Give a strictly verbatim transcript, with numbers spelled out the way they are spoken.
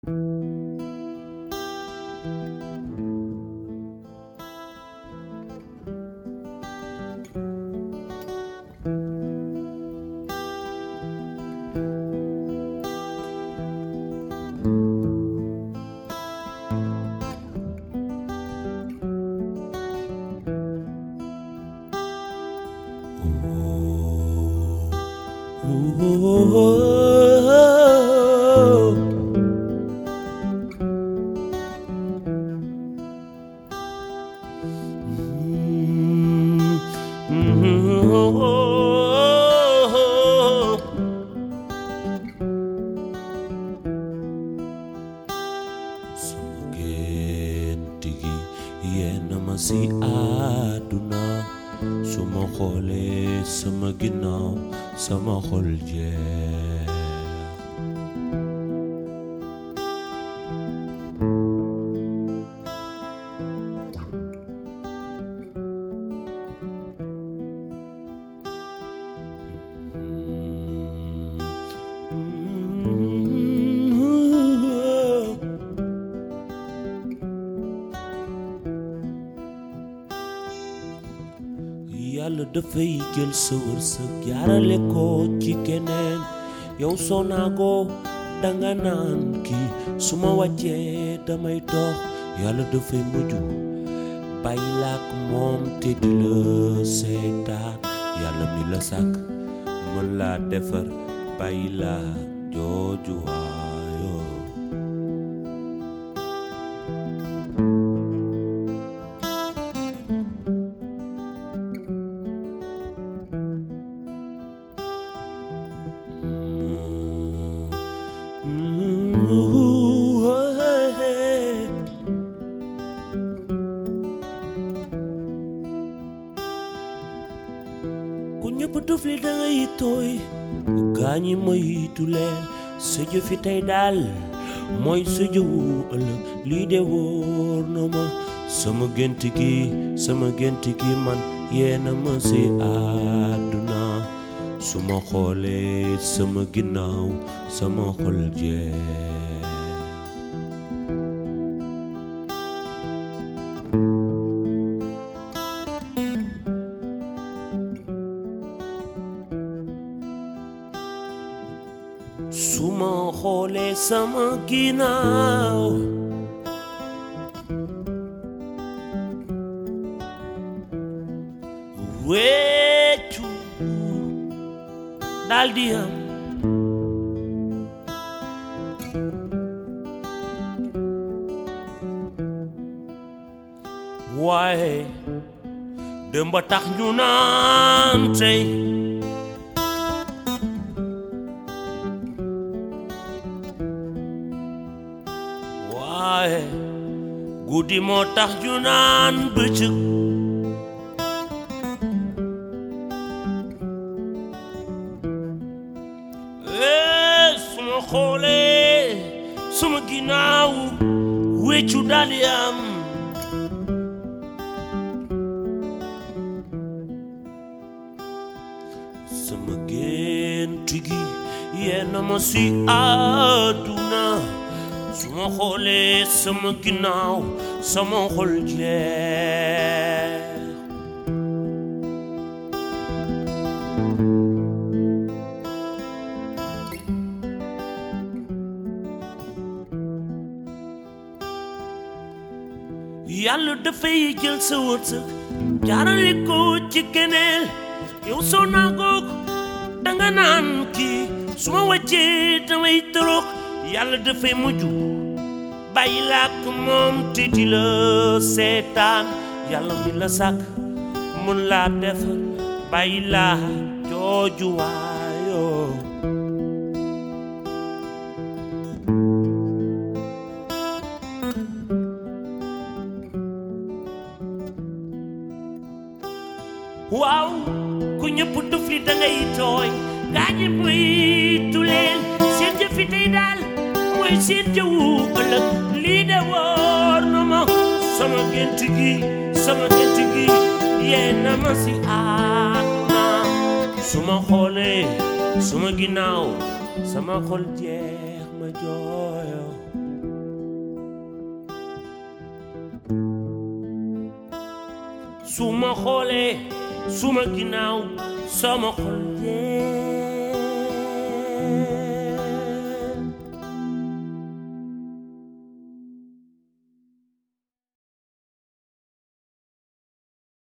si àdduna su ma xoolee sama ginnaaw sama xol jeex Yàlla dafay jël sa wërsëg jaarale ko ci keneen yow soo naagoo danga naan kii su ma wàccee damay dox Yàlla dafay mujj bàyyi la ak moom te di la seetaan Yàlla mi la sàkk mën laa defar bàyyi la jooju waayoo ku ñëpp tufli dangay tooy gaañi moytu leen sa jëfi tey daal mooy sa jëwu ëllëg lii de wóor na ma sama gént gi sama gént gi man yéena ma si àdduna su ma xoolee sama ginnaaw sama xol jeex su ma xoolee sama ginnaaw wéccu daldi am waaye démb tax ñu naan tey waaye guddi moo tax ñu naan bëccëg ee suma xoolee suma ginnaaw wéccu daldi am sama gént gi yenn ma si àdduna su ma xoolee sama ginnaaw sama xol jeex Yàlla dafay jël sa wërsëg jaarale ko ci keneen yow soo naagoo danga naan kii su ma wàccee damay torox Yàlla dafay mujj bàyyi la ak moom te di la seetaan Yàlla mi la sàkk mun laa defar bàyyi la jooju waayoo waaw ku ñëpp tufli dangay tooy gaañi moytu leen seen jëfi tey daal mooy seen jëwu ëllëg lii de wóor na ma sama gént gi sama gént gi yéena ma si àdduna su ma xoolee suma ginnaaw sama xol jeex ma jooyo su ma xoolee su ma ginnaaw sama xol dee